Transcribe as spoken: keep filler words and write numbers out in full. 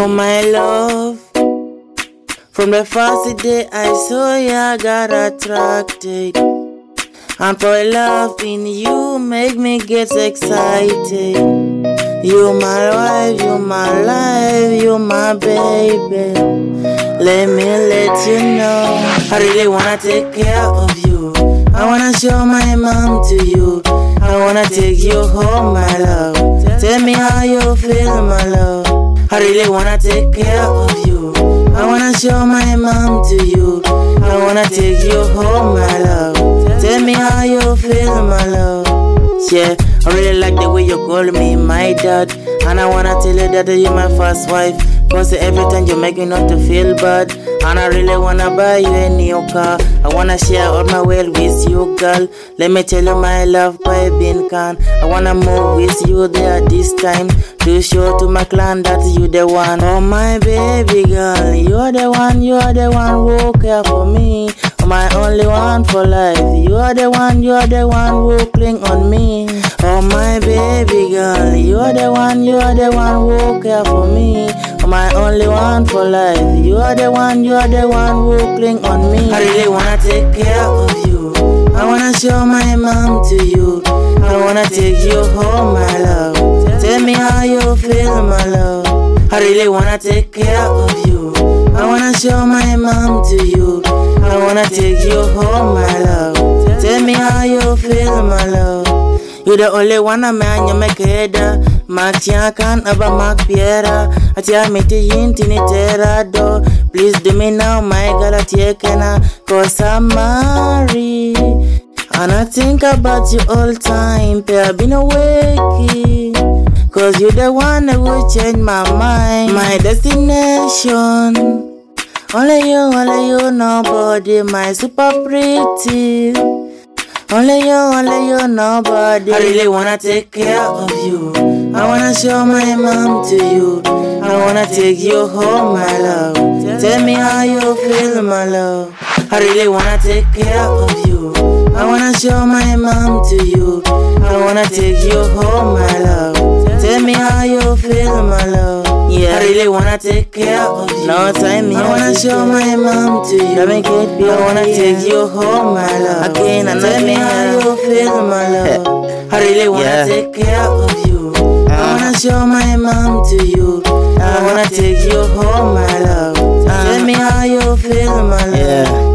Oh my love, from the first day I saw you, I got attracted. And for love in you, make me get excited. You my wife, you my life, you my baby. Let me let you know, I really wanna take care of you. I wanna show my mom to you. I wanna take you home, my love. Tell me how you feel, my love. I really wanna take care of you. I wanna show my mom to you. I wanna take you home, my love. Tell me how you feel, my love. Yeah, I really like the way you call me my dad. And I wanna tell you that you're my first wife. Cause every time you make me not to feel bad. And I really wanna buy you a new car. I wanna share all my wealth with you, girl. Let me tell you my love by being can. I wanna move with you there this time, to show to my clan that you the one. Oh my baby girl, you're the one, you're the one who care for me. My only one for life. You are the one, you are the one who cling on me. Oh my baby girl, you are the one, you are the one who care for me. My only one for life. You are the one, you are the one who cling on me. I really wanna take care of you. I wanna show my mom to you. I wanna take you home, my love. Tell me how you feel, my love. I really wanna take care of you. I wanna show my mom to you. I wanna take you home, my love. Tell me how you feel, my love. You the only one a man you make head. Mark Chiakan aba Mark Piera. Atia miti yinti ni terra do. Please do me now, my girl, atiekena. Cause I'm married. And I think about you all time. Pair been awake. Cause you the one that will change my mind. My destination. Only you, only you, nobody, my super pretty. Only you, only you, nobody. I really wanna take care of you. I wanna show my mom to you. I wanna take you home, my love. Tell me how you feel, my love. I really wanna take care of you. I wanna show my mom to you. I wanna take you home, my love. Tell me how you feel, my love. Yeah, I really wanna take care of you. No time, I wanna show my mom to you. Let me get you. I wanna take you home, my love. Again, and tell me how you feel, my love. I really wanna yeah. take care of you. Uh, I wanna show my mom to you. I wanna take you home, my love. Uh, tell me how you feel, my love. Yeah.